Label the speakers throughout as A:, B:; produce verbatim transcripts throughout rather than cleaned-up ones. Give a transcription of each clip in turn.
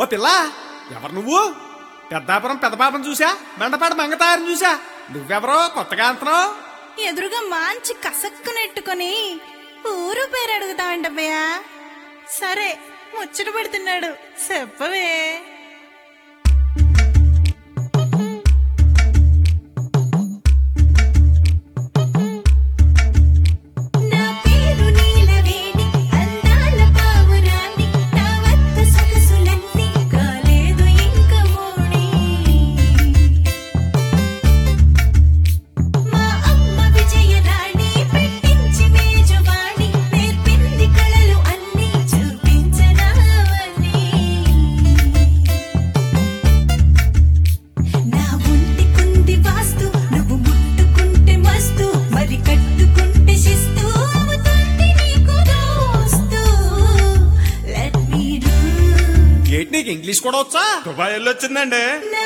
A: ఓ పిల్ల, ఎవరు నువ్వు? పెద్దాపురం పెద్ద పాపను చూసా, బండపాడ మంగతాయారని చూసా. నువ్వెవరో కొత్తగా అంటున్నావు?
B: ఎదురుగా మంచి కసక్కు నెట్టుకొని ఊరు పేరు అడుగుతావంటయ్యా. సరే, ముచ్చట పెడుతున్నాడు, చెప్పవే.
A: నీకు ఇంగ్లీష్ కూడా వచ్చా? దుబాయ్ వెళ్ళి వచ్చిందండి.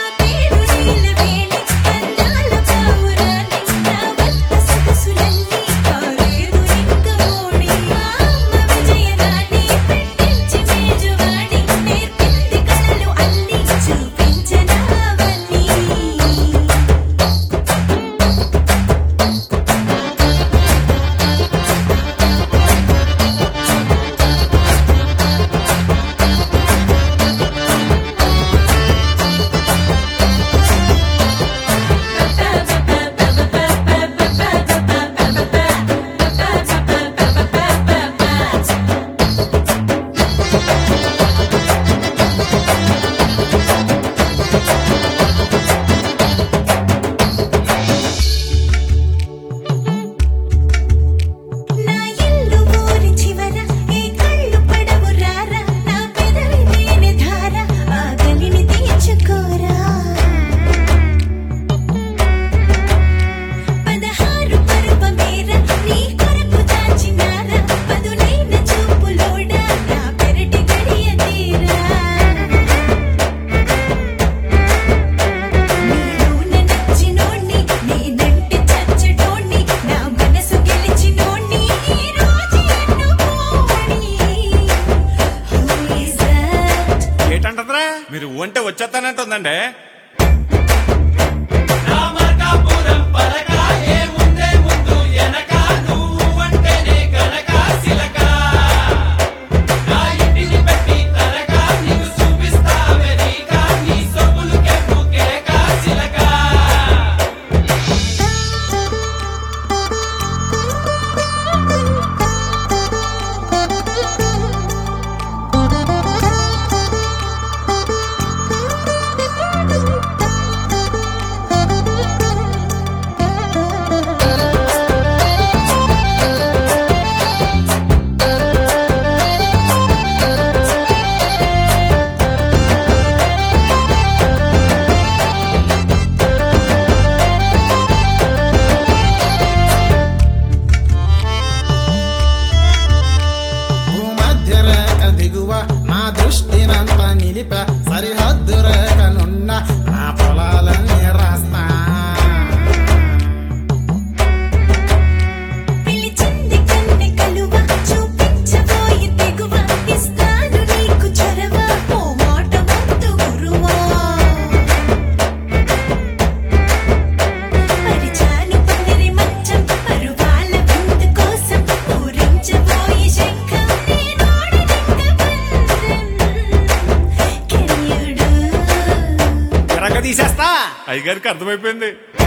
A: మీరు అంటే వచ్చేస్తానంటుందండి.
C: నా దృష్టినంత నిలిప సరిహద్దు రేఖనున్న నా పొలాలన్నీ రాస్తా.
B: పిలిచింది కన్నె కలువ, చూపించబోయి తెగువ, ఇస్తాను నీకు చొరవ, ఓ మాట వద్దు గురువా. పరిచాను పందిరి మంచం, పరువాల విందు కోసం పూరించబోయి శంఖం.
A: తీసేస్తా. అయ్యగారికి అర్థమైపోయింది.